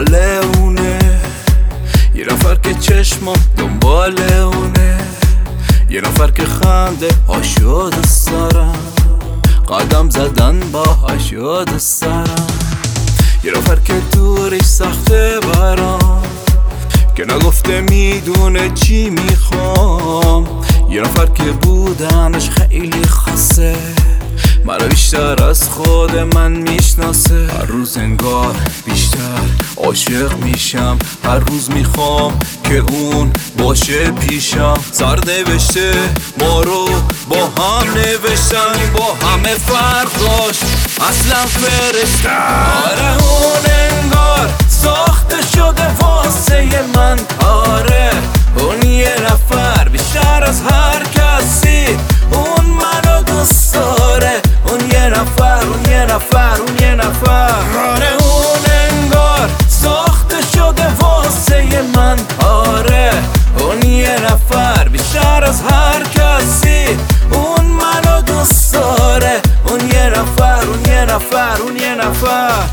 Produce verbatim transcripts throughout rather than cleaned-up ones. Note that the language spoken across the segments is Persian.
حال اونه، یه نفر که چشمم دنبال اونه، یه نفر که خنده هاشو دوست دارم، قدم زدن با هاشو دوست دارم، یه نفر که دورش سخته برام، که نگفته میدونه چی میخوام، یه نفر که بودنش خیلی خاصه، مرا بیشتر از خود من میشناسه. هر روز انگار بیشتر عاشق میشم، هر روز میخوام که اون باشه پیشم. سر نوشته ما رو با هم نوشتن، با همه فرق داشت اصلا فرشته. آره اون انگار ساخته شده واسه من، آره اون یه نفر بیشتر از هر کسی، اون منو دوست داره، اون یه نفر اون یه نفر اون یه نفر. آره اون انگار ساخته شده واسه من، آره اون یه نفر بیشتر از هر کسی، اون منو دوست داره، اون یه نفر اون یه نفر اون یه نفر.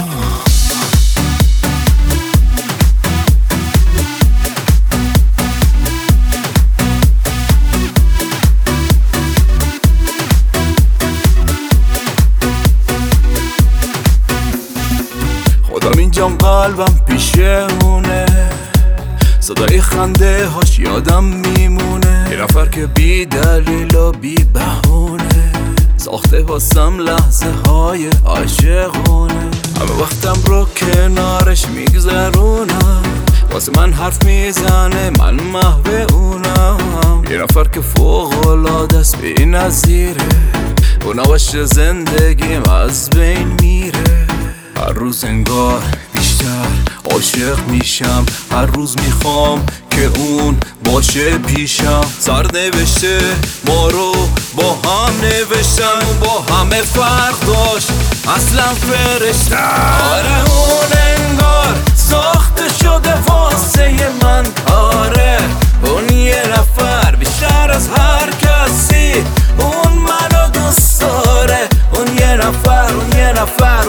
خودم اینجام قلبم پیش اونه، صدای خنده هاش یادم میمونه، یه نفر که بی دلیل و بی بهونه، ساخته واسم لحظه های عاشقونه. همه وقتم رو کنارش میگذرونم، واسه من حرف میزنه من محو اونم، یه نفر که فوق العاده است بی نظیره، اونواش زندگیم از بین میره. هر روز انگار بیشتر عاشق میشم، هر روز میخوام که اون باشه پیشم. سر نوشته ما رو با هم نوشتن، با همه فرق داشت اصلا فرشته. آره اون انگار ساخته شده واسه من، آره اون یه نفر بیشتر از هر کسی، اون منو دوست داره، اون یه نفر اون یه نفر.